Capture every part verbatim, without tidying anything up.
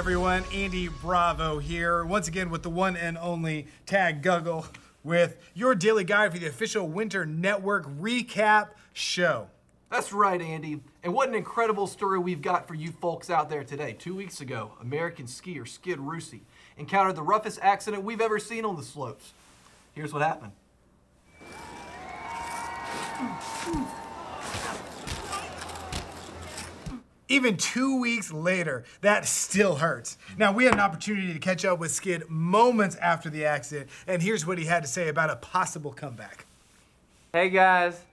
everyone? Andy Bravo here, once again with the one and only Tag Guggle with your daily guide for the official Winter Network recap show. That's right, Andy. And what an incredible story we've got for you folks out there today. Two weeks ago, American skier Skid Russi encountered the roughest accident we've ever seen on the slopes. Here's what happened. Even two weeks later, that still hurts. Now, we had an opportunity to catch up with Skid moments after the accident, and here's what he had to say about a possible comeback. Hey guys,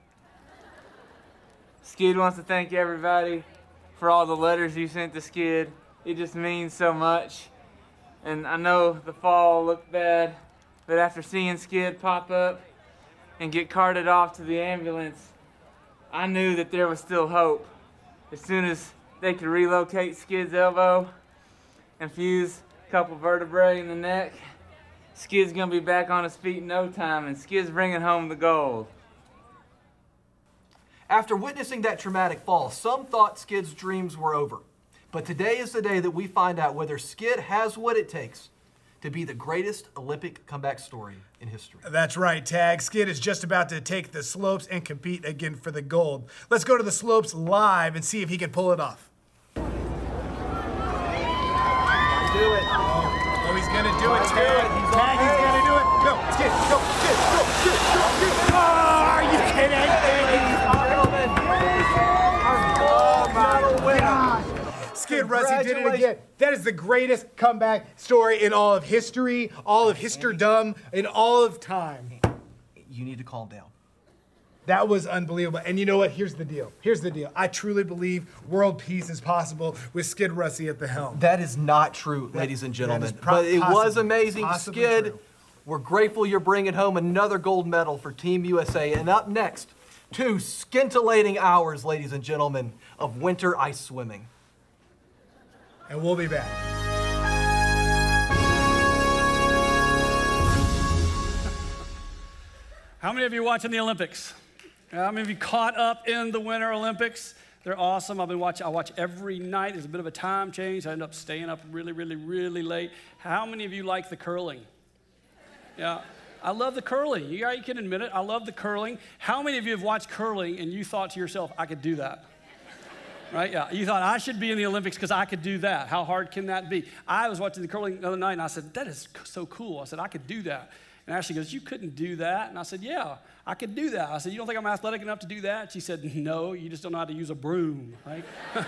Skid wants to thank everybody for all the letters you sent to Skid. It just means so much. And I know the fall looked bad, but after seeing Skid pop up and get carted off to the ambulance, I knew that there was still hope. As soon as they could relocate Skid's elbow and fuse a couple vertebrae in the neck, Skid's gonna be back on his feet in no time, and Skid's bringing home the gold. After witnessing that traumatic fall, some thought Skid's dreams were over. But today is the day that we find out whether Skid has what it takes to be the greatest Olympic comeback story in history. That's right, Tag. Skid is just about to take the slopes and compete again for the gold. Let's go to the slopes live and see if he can pull it off. Do it. Oh, he's gonna do it, He's Tag. on it. He's Tag, on he's it. gonna do it. Go, Skid, go, Skid, go, Skid, go, Skid. Oh, are you kidding? Ladies and gentlemen, our gold medal winner. Skid Russi did it again. That is the greatest comeback story in all of history, all of histordom, in all of time. You need to calm down. That was unbelievable. And you know what? Here's the deal. Here's the deal. I truly believe world peace is possible with Skid Russi at the helm. That is not true, ladies and gentlemen. But it was amazing. Skid, true. We're grateful you're bringing home another gold medal for Team U S A. And up next, two scintillating hours, ladies and gentlemen, of winter ice swimming. And we'll be back. How many of you watching the Olympics? How many of you caught up in the Winter Olympics? They're awesome. I've been watching, I watch every night. There's a bit of a time change. I end up staying up really, really, really late. How many of you like the curling? Yeah, I love the curling. You, you can admit it. I love the curling. How many of you have watched curling and you thought to yourself, I could do that? Right, yeah. You thought, I should be in the Olympics because I could do that. How hard can that be? I was watching the curling the other night and I said, that is so cool. I said, I could do that. And Ashley goes, you couldn't do that? And I said, yeah, I could do that. I said, you don't think I'm athletic enough to do that? She said, no, you just don't know how to use a broom, right?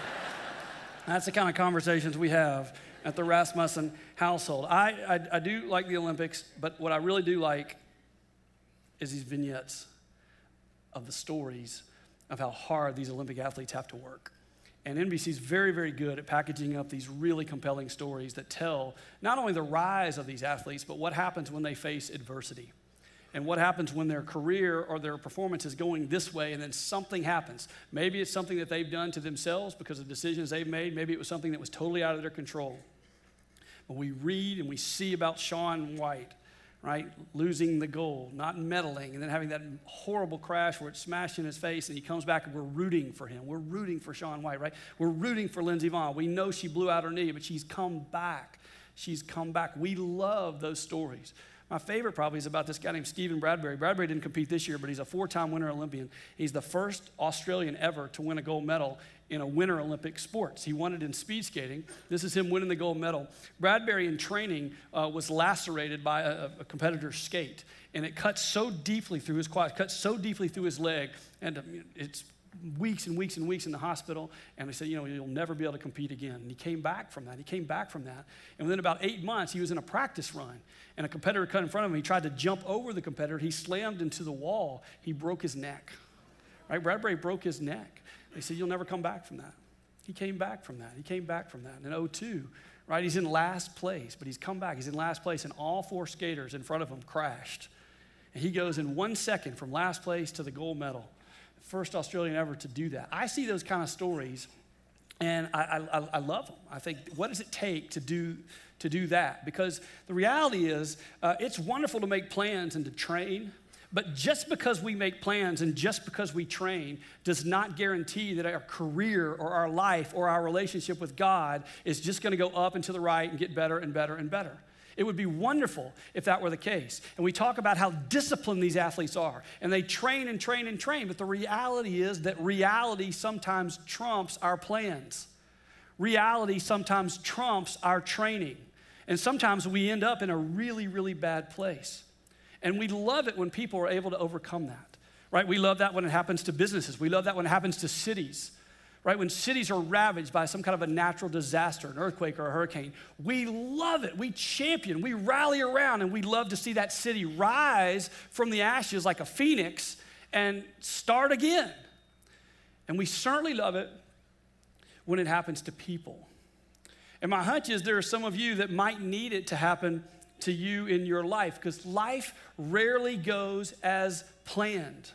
That's the kind of conversations we have at the Rasmussen household. I, I, I do like the Olympics, but what I really do like is these vignettes of the stories of how hard these Olympic athletes have to work. And N B C is very, very good at packaging up these really compelling stories that tell not only the rise of these athletes, but what happens when they face adversity. And what happens when their career or their performance is going this way and then something happens. Maybe it's something that they've done to themselves because of decisions they've made. Maybe it was something that was totally out of their control. But we read and we see about Shaun White, right? Losing the gold, not medaling, and then having that horrible crash where it smashed in his face and he comes back and we're rooting for him. We're rooting for Shaun White, right? We're rooting for Lindsey Vonn. We know she blew out her knee, but she's come back. She's come back. We love those stories. My favorite probably is about this guy named Stephen Bradbury. Bradbury didn't compete this year, but he's a four-time Winter Olympian. He's the first Australian ever to win a gold medal in a Winter Olympic sports. He won it in speed skating. This is him winning the gold medal. Bradbury in training uh, was lacerated by a, a competitor's skate, and it cut so deeply through his quad, cut so deeply through his leg, and uh, it's weeks and weeks and weeks in the hospital, and they said, you know, you'll never be able to compete again. And he came back from that. He came back from that. And within about eight months, he was in a practice run, and a competitor cut in front of him. He tried to jump over the competitor. He slammed into the wall. He broke his neck. Right? Bradbury broke his neck. They said, you'll never come back from that. He came back from that. He came back from that. And in oh two, right, he's in last place, but he's come back. He's in last place, and all four skaters in front of him crashed. And he goes in one second from last place to the gold medal. First Australian ever to do that. I see those kind of stories, and I, I, I love them. I think, what does it take to do, to do that? Because the reality is, uh, it's wonderful to make plans and to train, But just because we make plans and just because we train does not guarantee that our career or our life or our relationship with God is just going to go up and to the right and get better and better and better. It would be wonderful if that were the case. And we talk about how disciplined these athletes are. And they train and train and train. But the reality is that reality sometimes trumps our plans. Reality sometimes trumps our training. And sometimes we end up in a really, really bad place. And we love it when people are able to overcome that, right? We love that when it happens to businesses. We love that when it happens to cities, right? When cities are ravaged by some kind of a natural disaster, an earthquake or a hurricane. We love it. We champion. We rally around, and we love to see that city rise from the ashes like a phoenix and start again. And we certainly love it when it happens to people. And my hunch is there are some of you that might need it to happen to you in your life, because life rarely goes as planned.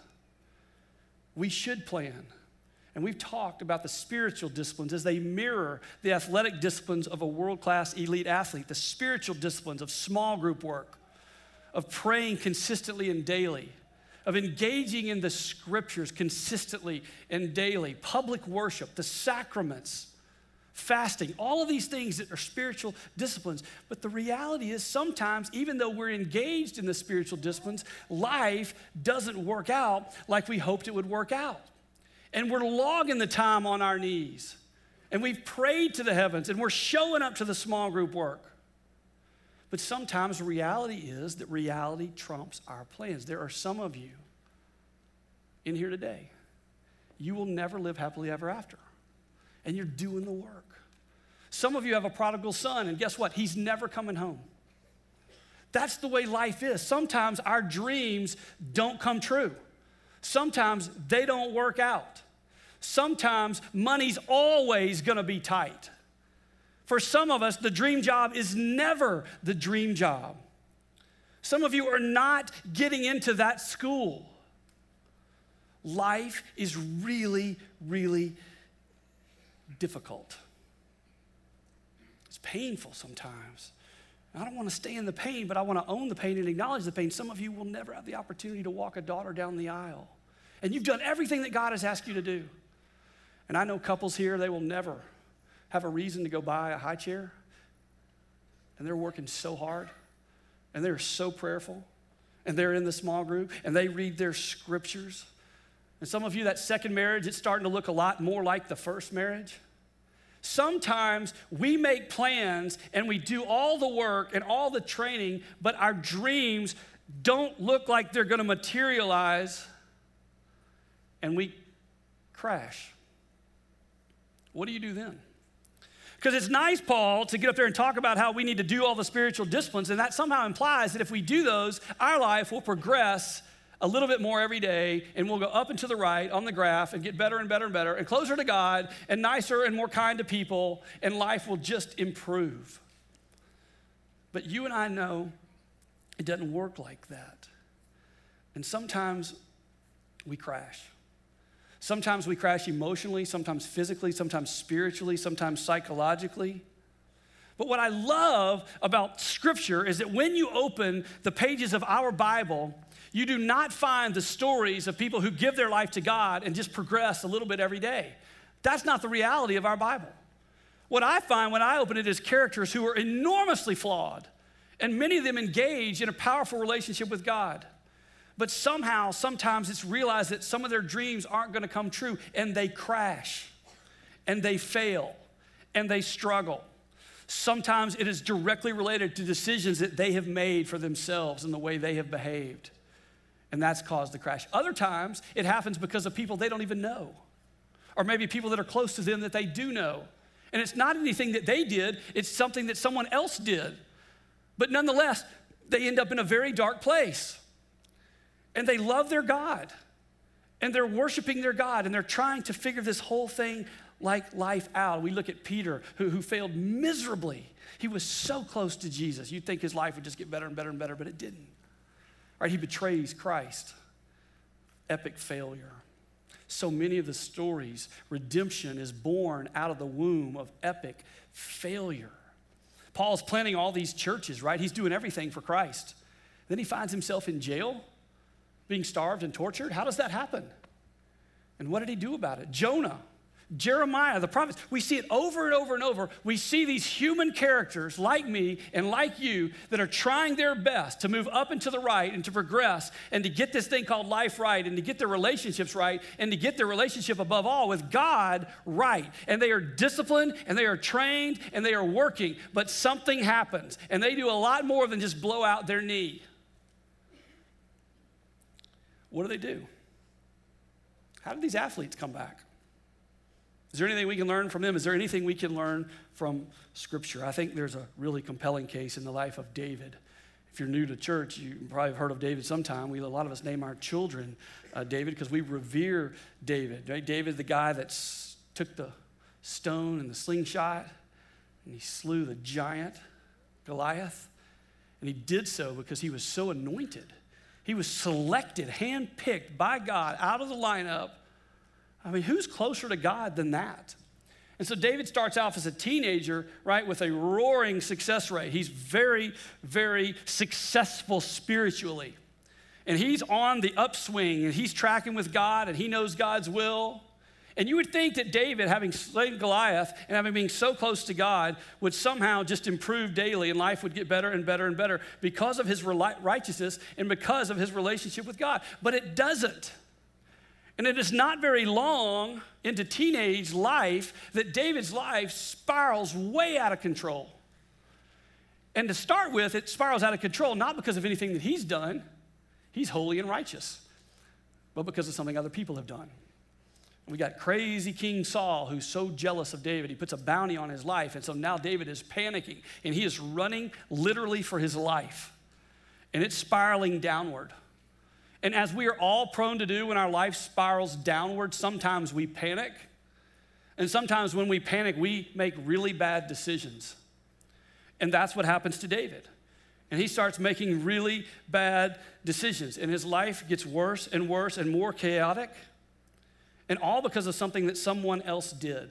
We should plan. And we've talked about the spiritual disciplines as they mirror the athletic disciplines of a world-class elite athlete, the spiritual disciplines of small group work, of praying consistently and daily, of engaging in the scriptures consistently and daily, public worship, the sacraments, fasting, all of these things that are spiritual disciplines. But the reality is sometimes, even though we're engaged in the spiritual disciplines, life doesn't work out like we hoped it would work out. And we're logging the time on our knees. And we've prayed to the heavens, and we're showing up to the small group work. But sometimes reality is that reality trumps our plans. There are some of you in here today, you will never live happily ever after. And you're doing the work. Some of you have a prodigal son, and guess what? He's never coming home. That's the way life is. Sometimes our dreams don't come true. Sometimes they don't work out. Sometimes money's always gonna be tight. For some of us, the dream job is never the dream job. Some of you are not getting into that school. Life is really, really difficult. It's painful sometimes. I don't want to stay in the pain, but I want to own the pain and acknowledge the pain. Some of you will never have the opportunity to walk a daughter down the aisle. And you've done everything that God has asked you to do. And I know couples here, they will never have a reason to go buy a high chair. And they're working so hard. And they're so prayerful. And they're in the small group. And they read their scriptures. And some of you, that second marriage, it's starting to look a lot more like the first marriage. Sometimes we make plans and we do all the work and all the training, but our dreams don't look like they're going to materialize, and we crash. What do you do then? Because it's nice, Paul, to get up there and talk about how we need to do all the spiritual disciplines, and that somehow implies that if we do those, our life will progress a little bit more every day, and we'll go up and to the right on the graph and get better and better and better and closer to God and nicer and more kind to people, and life will just improve. But you and I know it doesn't work like that. And sometimes we crash. Sometimes we crash emotionally, sometimes physically, sometimes spiritually, sometimes psychologically. But what I love about Scripture is that when you open the pages of our Bible, you do not find the stories of people who give their life to God and just progress a little bit every day. That's not the reality of our Bible. What I find when I open it is characters who are enormously flawed, and many of them engage in a powerful relationship with God. But somehow, sometimes it's realized that some of their dreams aren't going to come true, and they crash, and they fail, and they struggle. Sometimes it is directly related to decisions that they have made for themselves and the way they have behaved. And that's caused the crash. Other times, it happens because of people they don't even know. Or maybe people that are close to them that they do know. And it's not anything that they did, it's something that someone else did. But nonetheless, they end up in a very dark place. And they love their God. And they're worshiping their God. And they're trying to figure this whole thing like life out. We look at Peter, who, who failed miserably. He was so close to Jesus. You'd think his life would just get better and better and better, but it didn't. Right, he betrays Christ. Epic failure. So many of the stories, redemption is born out of the womb of epic failure. Paul's planning all these churches, right? He's doing everything for Christ. Then he finds himself in jail. being starved and tortured? How does that happen? And what did he do about it? Jonah, Jeremiah, the prophets, we see it over and over and over. We see these human characters like me and like you that are trying their best to move up and to the right and to progress and to get this thing called life right and to get their relationships right and to get their relationship above all with God right. And they are disciplined and they are trained and they are working, but something happens and they do a lot more than just blow out their knee. What do they do? How did these athletes come back? Is there anything we can learn from them? Is there anything we can learn from Scripture? I think there's a really compelling case in the life of David. If you're new to church, you probably have heard of David sometime. We, a lot of us name our children uh, David because we revere David. Right? David, the guy that s- took the stone and the slingshot, and he slew the giant Goliath. And he did so because he was so anointed. He was selected, handpicked by God out of the lineup. I mean, who's closer to God than that? And so David starts off as a teenager, right, with a roaring success rate. He's very, very successful spiritually. And he's on the upswing, and he's tracking with God, and he knows God's will. And you would think that David, having slain Goliath and having been so close to God, would somehow just improve daily, and life would get better and better and better because of his righteousness and because of his relationship with God. But it doesn't. And it is not very long into teenage life that David's life spirals way out of control. And to start with, it spirals out of control not because of anything that he's done. He's holy and righteous. But because of something other people have done. We got crazy King Saul who's so jealous of David. He puts a bounty on his life. And so now David is panicking. And he is running literally for his life. And it's spiraling downward. And as we are all prone to do when our life spirals downward, sometimes we panic. And sometimes when we panic, we make really bad decisions. And that's what happens to David. And he starts making really bad decisions. And his life gets worse and worse and more chaotic. And all because of something that someone else did.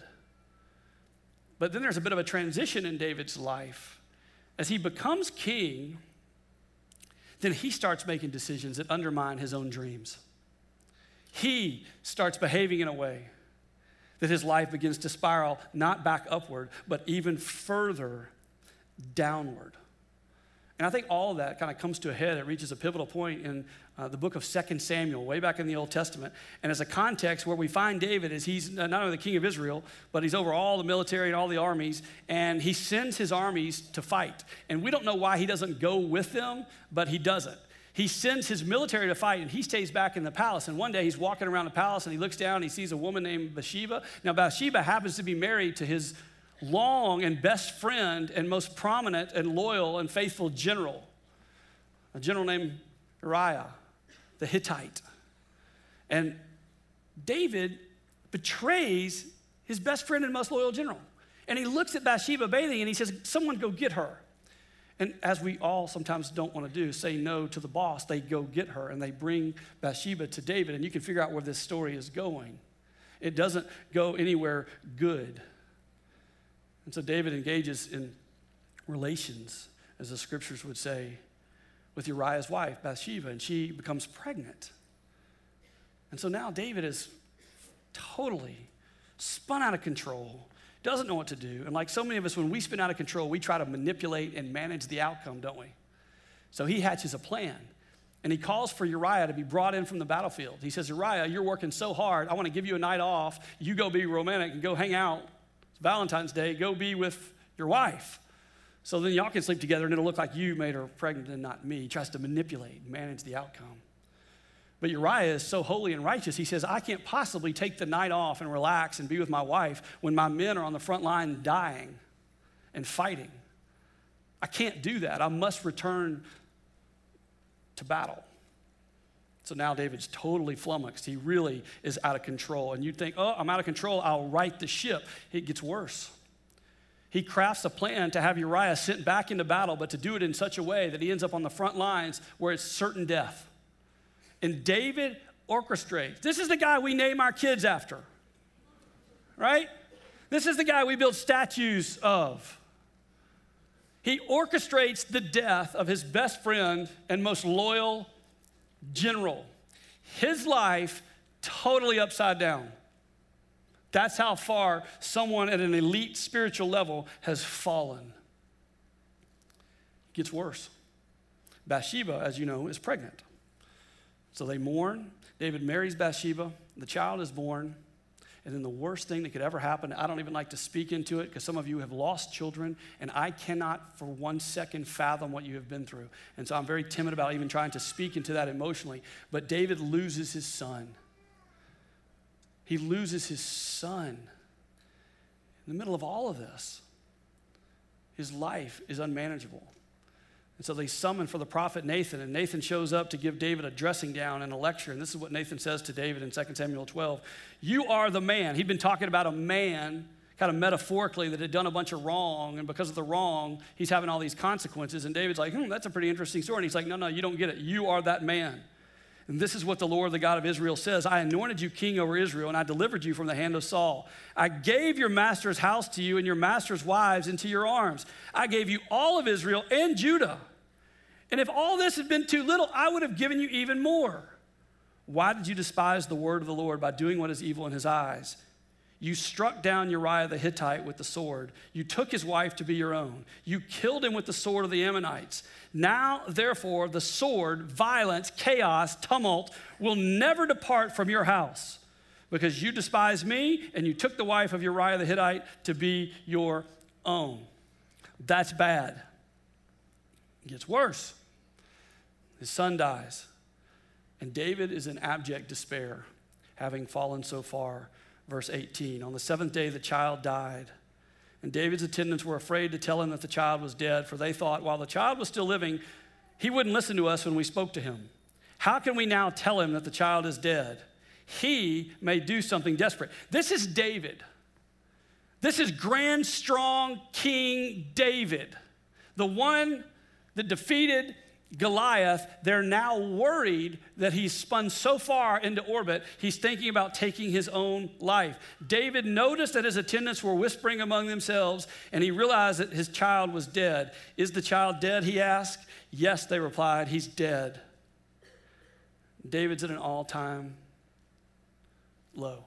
But then there's a bit of a transition in David's life. As he becomes king, then he starts making decisions that undermine his own dreams. He starts behaving in a way that his life begins to spiral not back upward, but even further downward. And I think all of that kind of comes to a head. It reaches a pivotal point in uh, the book of Second Samuel, way back in the Old Testament. And as a context where we find David is he's not only the king of Israel, but he's over all the military and all the armies. And he sends his armies to fight. And we don't know why he doesn't go with them, but he doesn't. He sends his military to fight, and he stays back in the palace. And one day he's walking around the palace, and he looks down, and he sees a woman named Bathsheba. Now, Bathsheba happens to be married to his long and best friend and most prominent and loyal and faithful general, a general named Uriah, the Hittite. And David betrays his best friend and most loyal general. And he looks at Bathsheba bathing and he says, someone go get her. And as we all sometimes don't want to do, say no to the boss, they go get her and they bring Bathsheba to David. And you can figure out where this story is going. It doesn't go anywhere good. And so David engages in relations, as the scriptures would say, with Uriah's wife, Bathsheba, and she becomes pregnant. And so now David is totally spun out of control, doesn't know what to do. And like so many of us, when we spin out of control, we try to manipulate and manage the outcome, don't we? So he hatches a plan. And he calls for Uriah to be brought in from the battlefield. He says, Uriah, you're working so hard. I want to give you a night off. You go be romantic and go hang out. It's Valentine's Day. Go be with your wife. So then y'all can sleep together and it'll look like you made her pregnant and not me. He tries to manipulate and manage the outcome. But Uriah is so holy and righteous, he says, I can't possibly take the night off and relax and be with my wife when my men are on the front line dying and fighting. I can't do that. I must return to battle. So now David's totally flummoxed. He really is out of control. And you'd think, oh, I'm out of control. I'll right the ship. It gets worse. He crafts a plan to have Uriah sent back into battle, but to do it in such a way that he ends up on the front lines where it's certain death. And David orchestrates. This is the guy we name our kids after, right? This is the guy we build statues of. He orchestrates the death of his best friend and most loyal general. His life totally upside down. That's how far someone at an elite spiritual level has fallen. It gets worse. Bathsheba, as you know, is pregnant. So they mourn. David marries Bathsheba. The child is born. And then the worst thing that could ever happen, I don't even like to speak into it because some of you have lost children, and I cannot for one second fathom what you have been through. And so I'm very timid about even trying to speak into that emotionally. But David loses his son. He loses his son. In the middle of all of this, his life is unmanageable. And so they summon for the prophet Nathan, and Nathan shows up to give David a dressing down and a lecture. And this is what Nathan says to David in Second Samuel twelve. You are the man. He'd been talking about a man, kind of metaphorically, that had done a bunch of wrong, and because of the wrong, he's having all these consequences. And David's like, hmm, that's a pretty interesting story. And he's like, no, no, you don't get it. You are that man. And this is what the Lord, the God of Israel, says. I anointed you king over Israel, and I delivered you from the hand of Saul. I gave your master's house to you and your master's wives into your arms. I gave you all of Israel and Judah. And if all this had been too little, I would have given you even more. Why did you despise the word of the Lord by doing what is evil in his eyes? You struck down Uriah the Hittite with the sword. You took his wife to be your own. You killed him with the sword of the Ammonites. Now, therefore, the sword, violence, chaos, tumult will never depart from your house because you despised me and you took the wife of Uriah the Hittite to be your own. That's bad. It gets worse. His son dies, and David is in abject despair, having fallen so far. Verse eighteen, on the seventh day the child died, and David's attendants were afraid to tell him that the child was dead, for they thought while the child was still living, he wouldn't listen to us when we spoke to him. How can we now tell him that the child is dead? He may do something desperate. This is David. This is grand, strong King David, the one that defeated Goliath. They're now worried that he's spun so far into orbit, he's thinking about taking his own life. David noticed that his attendants were whispering among themselves, and he realized that his child was dead. Is the child dead, he asked. Yes, they replied, he's dead. David's at an all-time low.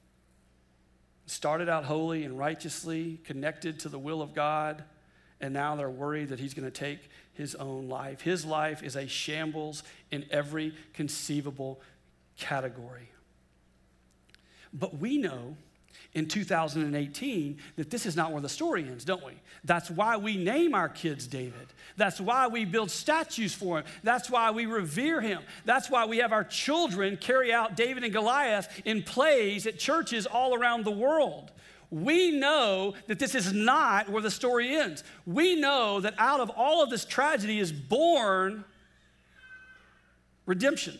Started out holy and righteously, connected to the will of God, and now they're worried that he's going to take his own life. His life is a shambles in every conceivable category. But we know in two thousand eighteen that this is not where the story ends, don't we? That's why we name our kids David. That's why we build statues for him. That's why we revere him. That's why we have our children carry out David and Goliath in plays at churches all around the world. We know that this is not where the story ends. We know that out of all of this tragedy is born redemption.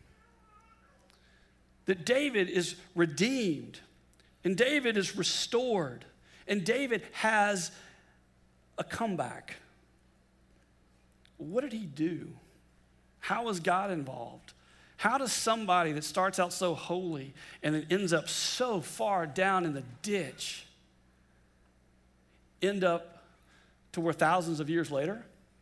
That David is redeemed, and David is restored, and David has a comeback. What did he do? How was God involved? How does somebody that starts out so holy and then ends up so far down in the ditch end up to where thousands of years later,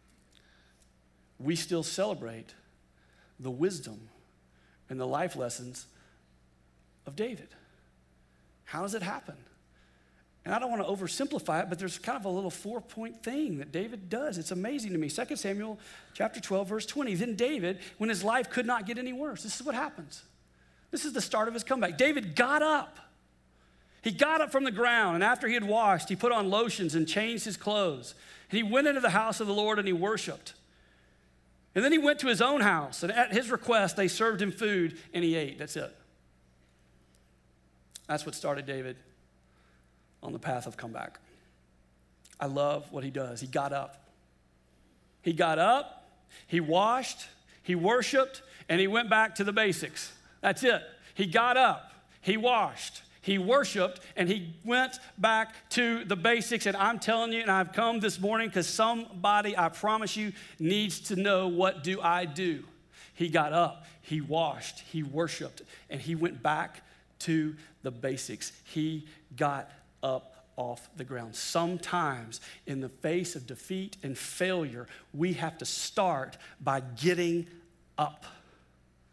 we still celebrate the wisdom and the life lessons of David? How does it happen? And I don't want to oversimplify it, but there's kind of a little four-point thing that David does. It's amazing to me. Second Samuel chapter twelve, verse twenty. Then David, when his life could not get any worse, this is what happens. This is the start of his comeback. David got up. He got up from the ground, and after he had washed, he put on lotions and changed his clothes. And he went into the house of the Lord and he worshiped. And then he went to his own house, and at his request, they served him food, and he ate. That's it. That's what started David on the path of comeback. I love what he does. He got up. He got up, he washed, he worshiped, and he went back to the basics. That's it. He got up, he washed, he worshiped, and he went back to the basics. And I'm telling you, and I've come this morning because somebody, I promise you, needs to know, what do I do? He got up, he washed, he worshiped, and he went back to the basics. He got up off the ground. Sometimes in the face of defeat and failure, we have to start by getting up.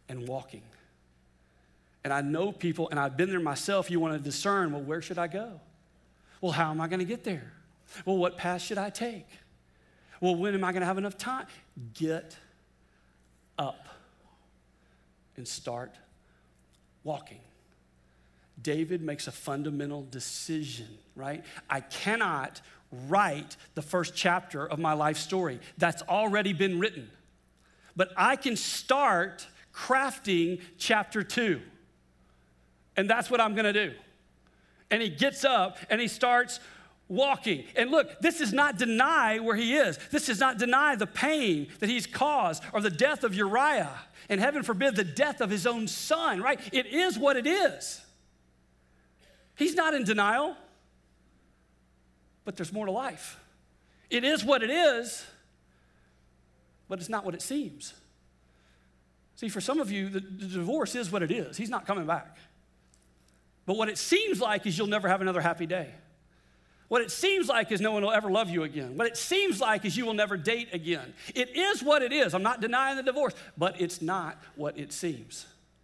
and walking. And I know people, and I've been there myself, you want to discern, well, where should I go? Well, how am I going to get there? Well, what path should I take? Well, when am I going to have enough time? Get up and start walking. David makes a fundamental decision, right? I cannot write the first chapter of my life story. That's already been written. But I can start crafting chapter two. And that's what I'm gonna do. And he gets up and he starts walking. And look, this does not deny where he is. This does not deny the pain that he's caused or the death of Uriah. And heaven forbid, the death of his own son, right? It is what it is. He's not in denial, but there's more to life. It is what it is, but it's not what it seems. See, for some of you, the, the divorce is what it is. He's not coming back. But what it seems like is you'll never have another happy day. What it seems like is no one will ever love you again. What it seems like is you will never date again. It is what it is. I'm not denying the divorce, but it's not what it seems.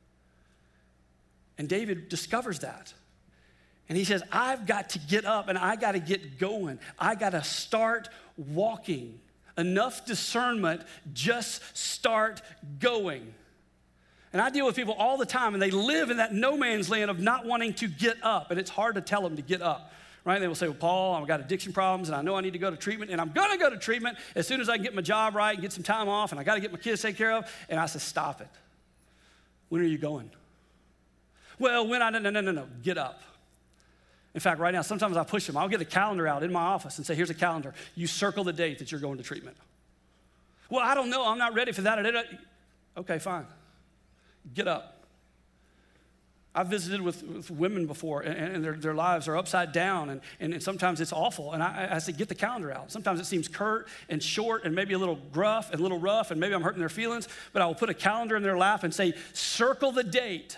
And David discovers that. And he says, I've got to get up and I got to get going. I got to start walking. Enough discernment, just start going. And I deal with people all the time and they live in that no man's land of not wanting to get up. And it's hard to tell them to get up, right? They will say, well, Paul, I've got addiction problems and I know I need to go to treatment and I'm going to go to treatment as soon as I can get my job right and get some time off and I got to get my kids taken care of. And I said, stop it. When are you going? Well, when I, no, no, no, no, no, get up. In fact, right now, sometimes I push them. I'll get a calendar out in my office and say, here's a calendar. You circle the date that you're going to treatment. Well, I don't know. I'm not ready for that. Okay, fine. Get up. I've visited with, with women before, and, and their, their lives are upside down, and, and, and sometimes it's awful. And I, I say, get the calendar out. Sometimes it seems curt and short and maybe a little gruff and a little rough, and maybe I'm hurting their feelings, but I will put a calendar in their lap and say, circle the date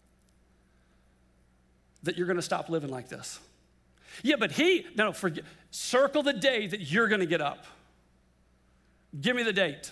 that you're going to stop living like this. Yeah, but he, no, no, forget. Circle the day that you're going to get up. Give me the date.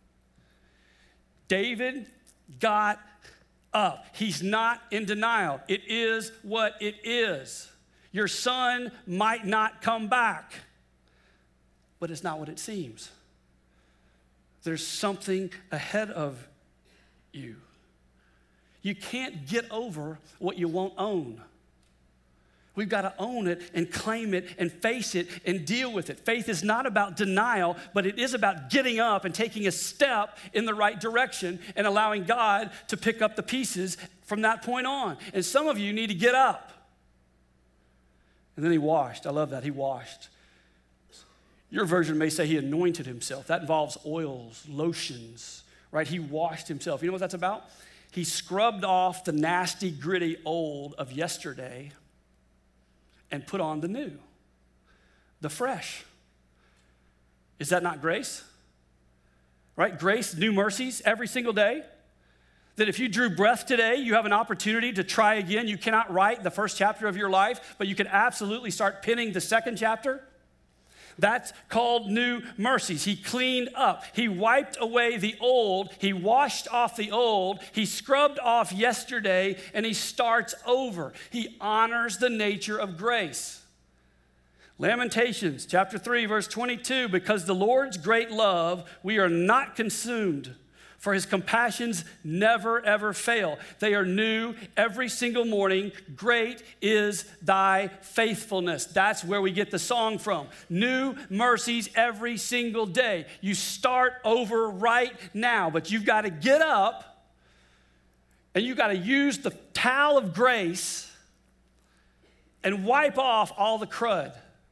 David got up. He's not in denial. It is what it is. Your son might not come back, but it's not what it seems. There's something ahead of you. You can't get over what you won't own. We've got to own it and claim it and face it and deal with it. Faith is not about denial, but it is about getting up and taking a step in the right direction and allowing God to pick up the pieces from that point on. And some of you need to get up. And then he washed. I love that. He washed. Your version may say he anointed himself. That involves oils, lotions, right? He washed himself. You know what that's about? He scrubbed off the nasty, gritty old of yesterday and put on the new, the fresh. Is that not grace? Right? Grace, new mercies every single day. That if you drew breath today, you have an opportunity to try again. You cannot write the first chapter of your life, but you can absolutely start penning the second chapter. That's called new mercies. He cleaned up. He wiped away the old. He washed off the old. He scrubbed off yesterday, and he starts over. He honors the nature of grace. Lamentations chapter three, verse twenty-two, because the Lord's great love, we are not consumed, for his compassions never, ever fail. They are new every single morning. Great is thy faithfulness. That's where we get the song from. New mercies every single day. You start over right now, but you've got to get up and you've got to use the towel of grace and wipe off all the crud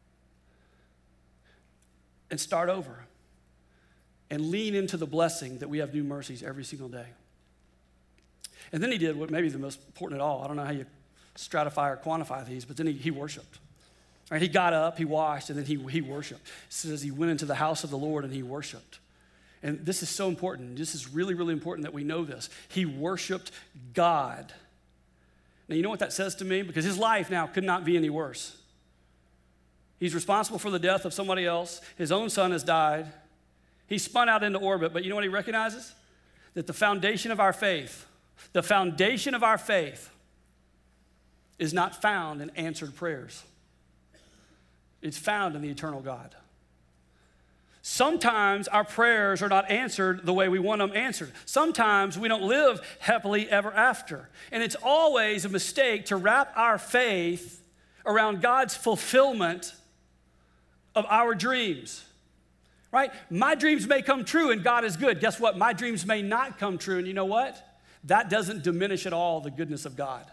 and start over. And lean into the blessing that we have new mercies every single day. And then he did what may be the most important at all. I don't know how you stratify or quantify these, but then he, he worshiped. Right? He got up, he washed, and then he, he worshiped. It says he went into the house of the Lord and he worshiped. And this is so important. This is really, really important that we know this. He worshiped God. Now, you know what that says to me? Because his life now could not be any worse. He's responsible for the death of somebody else. His own son has died. He spun out into orbit, but you know what he recognizes? that the foundation of our faith, the foundation of our faith is not found in answered prayers. It's found in the eternal God. Sometimes our prayers are not answered the way we want them answered. Sometimes we don't live happily ever after. And it's always a mistake to wrap our faith around God's fulfillment of our dreams, right? My dreams may come true and God is good. Guess what? My dreams may not come true. And you know what? That doesn't diminish at all the goodness of God.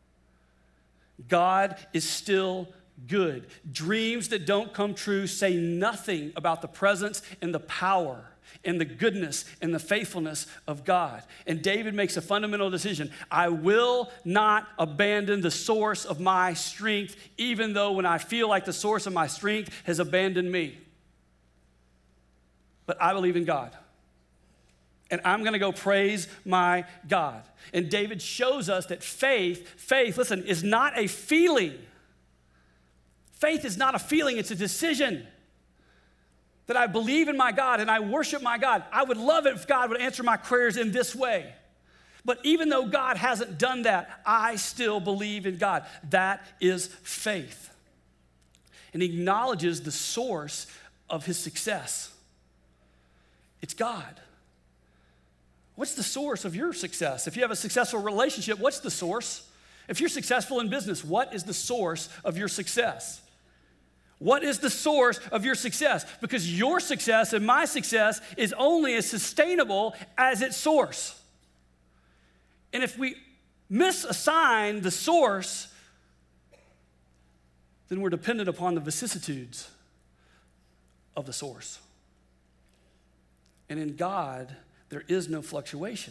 God is still good. Dreams that don't come true say nothing about the presence and the power and the goodness and the faithfulness of God. And David makes a fundamental decision. I will not abandon the source of my strength, even though when I feel like the source of my strength has abandoned me. But I believe in God. And I'm going to go praise my God. And David shows us that faith, faith, listen, is not a feeling. Faith is not a feeling, it's a decision. That I believe in my God and I worship my God. I would love it if God would answer my prayers in this way. But even though God hasn't done that, I still believe in God. That is faith. And he acknowledges the source of his success. It's God. What's the source of your success? If you have a successful relationship, what's the source? If you're successful in business, what is the source of your success? What is the source of your success? Because your success and my success is only as sustainable as its source. And if we misassign the source, then we're dependent upon the vicissitudes of the source. And in God, there is no fluctuation.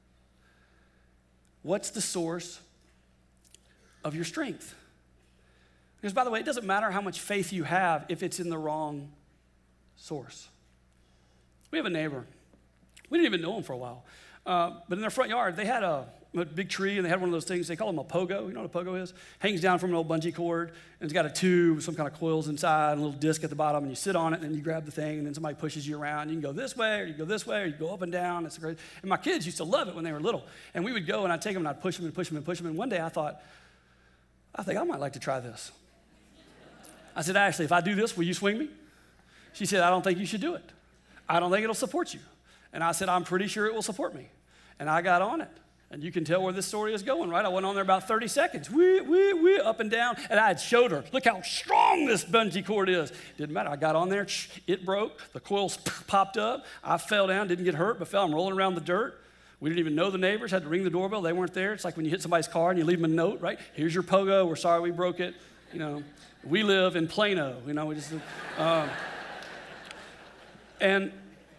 What's the source of your strength? Because, by the way, it doesn't matter how much faith you have if it's in the wrong source. We have a neighbor. We didn't even know him for a while. Uh, but in their front yard, they had a, a big tree, and they had one of those things, they call them a pogo. You know what a pogo is? Hangs down from an old bungee cord, and it's got a tube, some kind of coils inside, and a little disc at the bottom, and you sit on it, and then you grab the thing, and then somebody pushes you around. You can go this way, or you go this way, or you go up and down. It's great. And my kids used to love it when they were little. And we would go, and I'd take them, and I'd push them, and push them, and push them. And one day I thought, I think I might like to try this. I said, Ashley, if I do this, will you swing me? She said, I don't think you should do it. I don't think it'll support you. And I said, I'm pretty sure it will support me. And I got on it. And you can tell where this story is going, right? I went on there about thirty seconds, wee, wee, wee, up and down. And I had showed her, look how strong this bungee cord is. Didn't matter. I got on there, it broke, the coils popped up. I fell down, didn't get hurt, but fell. I'm rolling around the dirt. We didn't even know the neighbors, had to ring the doorbell. They weren't there. It's like when you hit somebody's car and you leave them a note, right? Here's your pogo. We're sorry we broke it. You know, we live in Plano. You know, we just, uh, and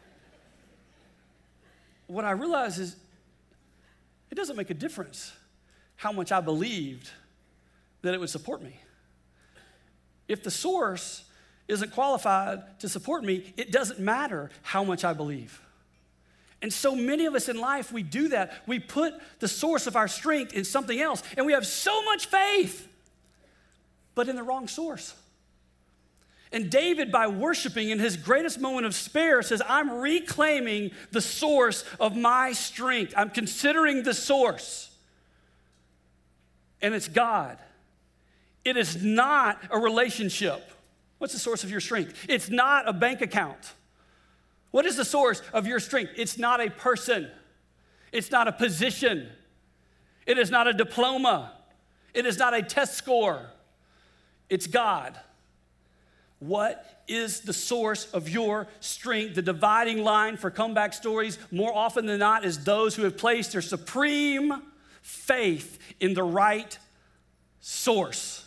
what I realized is it doesn't make a difference how much I believed that it would support me. If the source isn't qualified to support me, it doesn't matter how much I believe. And so many of us in life, we do that. We put the source of our strength in something else, and we have so much faith, but in the wrong source. And David, by worshiping in his greatest moment of despair, says, I'm reclaiming the source of my strength. I'm considering the source. And it's God. It is not a relationship. What's the source of your strength? It's not a bank account. What is the source of your strength? It's not a person. It's not a position. It is not a diploma. It is not a test score. It's God. What is the source of your strength? The dividing line for comeback stories, more often than not, is those who have placed their supreme faith in the right source.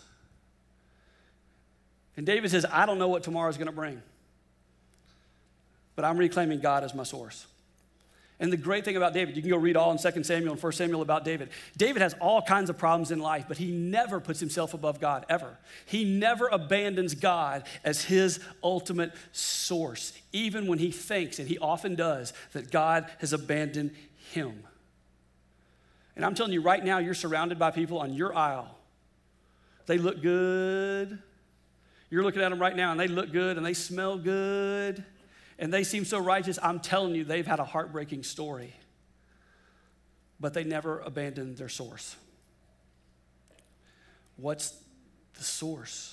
And David says, I don't know what tomorrow is going to bring, but I'm reclaiming God as my source. And the great thing about David, you can go read all in Second Samuel and First Samuel about David. David has all kinds of problems in life, but he never puts himself above God, ever. He never abandons God as his ultimate source, even when he thinks, and he often does, that God has abandoned him. And I'm telling you right now, you're surrounded by people on your aisle. They look good. You're looking at them right now, and they look good, and they smell good. And they seem so righteous. I'm telling you, they've had a heartbreaking story. but they never abandoned their source. What's the source?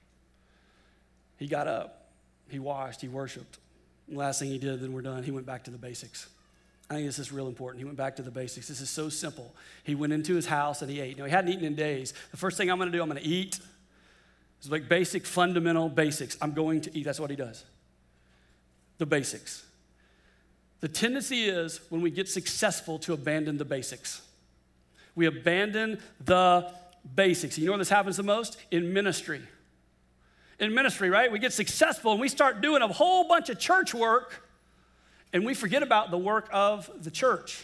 He got up, he washed, he worshiped. And the last thing he did, then we're done, he went back to the basics. I think this is real important. He went back to the basics. This is so simple. He went into his house and he ate. Now, he hadn't eaten in days. The first thing I'm going to do, I'm going to eat. It's like basic, fundamental basics. I'm going to eat. That's what he does. The basics. The tendency is when we get successful to abandon the basics. We abandon the basics. You know where this happens the most? In ministry. In ministry, right? We get successful and we start doing a whole bunch of church work and we forget about the work of the church.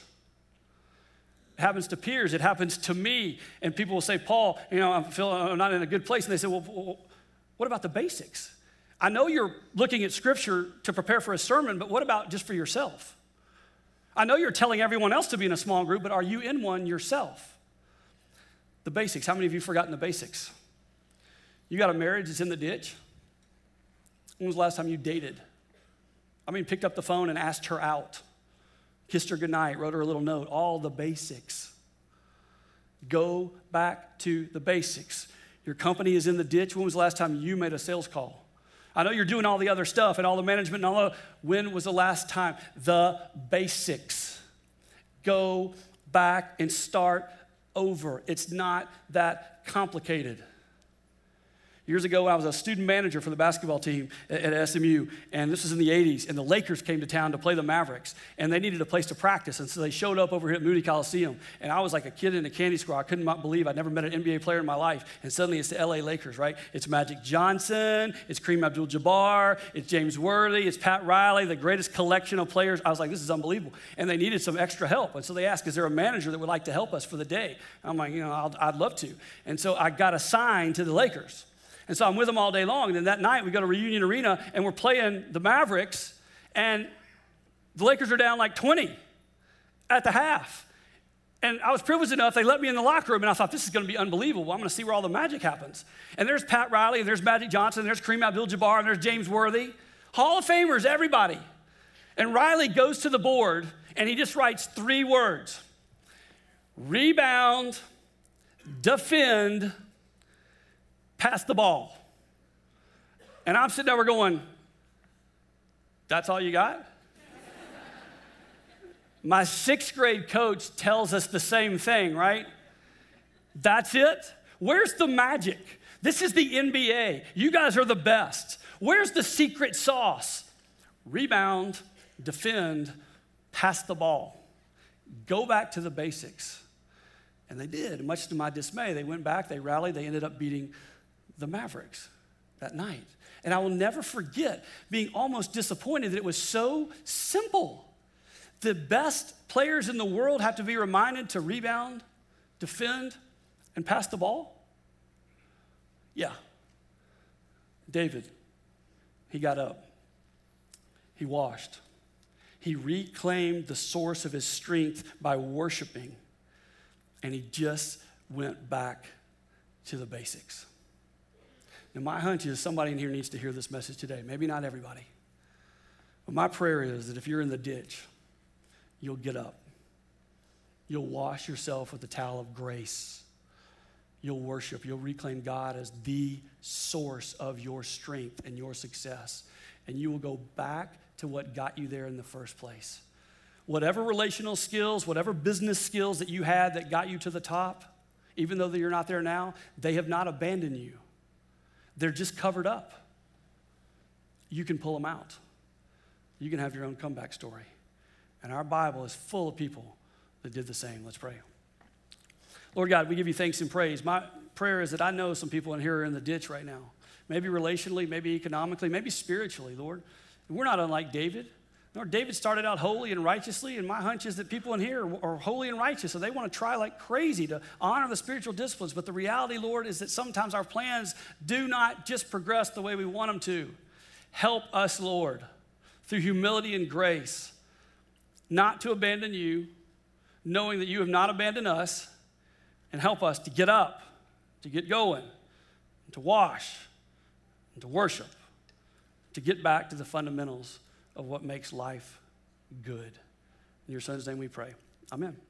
It happens to peers. It happens to me. And people will say, Paul, you know, I feel I'm not in a good place. And they say, well, what about the basics? I know you're looking at Scripture to prepare for a sermon, but what about just for yourself? I know you're telling everyone else to be in a small group, but are you in one yourself? The basics. How many of you have forgotten the basics? You got a marriage that's in the ditch? When was the last time you dated? I mean, picked up the phone and asked her out, kissed her goodnight, wrote her a little note, all the basics. Go back to the basics. Your company is in the ditch. When was the last time you made a sales call? I know you're doing all the other stuff and all the management and all the, when was the last time? The basics. Go back and start over. It's not that complicated. Years ago, I was a student manager for the basketball team at, at S M U, and this was in the eighties, and the Lakers came to town to play the Mavericks, and they needed a place to practice, and so they showed up over here at Moody Coliseum, and I was like a kid in a candy store. I couldn't believe I'd never met an N B A player in my life, and suddenly it's the L A Lakers, right? It's Magic Johnson, it's Kareem Abdul-Jabbar, it's James Worthy, it's Pat Riley, the greatest collection of players. I was like, this is unbelievable, and they needed some extra help, and so they asked, is there a manager that would like to help us for the day? I'm like, you know, I'll, I'd love to, and so I got assigned to the Lakers. And so I'm with them all day long. And then that night we go to Reunion Arena and we're playing the Mavericks. And the Lakers are down like twenty at the half. And I was privileged enough, they let me in the locker room. And I thought, this is going to be unbelievable. I'm going to see where all the magic happens. And there's Pat Riley, and there's Magic Johnson, and there's Kareem Abdul-Jabbar, and there's James Worthy. Hall of Famers, everybody. And Riley goes to the board and he just writes three words. Rebound, defend, pass the ball. And I'm sitting there going, that's all you got? My sixth grade coach tells us the same thing, right? That's it? Where's the magic? This is the N B A. You guys are the best. Where's the secret sauce? Rebound, defend, pass the ball. Go back to the basics. And they did. Much to my dismay, they went back, they rallied, they ended up beating the Mavericks that night. And I will never forget being almost disappointed that it was so simple. The best players in the world have to be reminded to rebound, defend, and pass the ball? Yeah. David, he got up. He washed. He reclaimed the source of his strength by worshiping. And he just went back to the basics. And my hunch is somebody in here needs to hear this message today. Maybe not everybody. But my prayer is that if you're in the ditch, you'll get up. You'll wash yourself with the towel of grace. You'll worship. You'll reclaim God as the source of your strength and your success. And you will go back to what got you there in the first place. Whatever relational skills, whatever business skills that you had that got you to the top, even though you're not there now, they have not abandoned you. They're just covered up. You can pull them out. You can have your own comeback story. And our Bible is full of people that did the same. Let's pray. Lord God, we give you thanks and praise. My prayer is that I know some people in here are in the ditch right now. Maybe relationally, maybe economically, maybe spiritually, Lord. We're not unlike David. Lord, David started out holy and righteously, and my hunch is that people in here are holy and righteous, so they want to try like crazy to honor the spiritual disciplines. But the reality, Lord, is that sometimes our plans do not just progress the way we want them to. Help us, Lord, through humility and grace, not to abandon you, knowing that you have not abandoned us, and help us to get up, to get going, and to wash, and to worship, to get back to the fundamentals of what makes life good. In your Son's name we pray. Amen.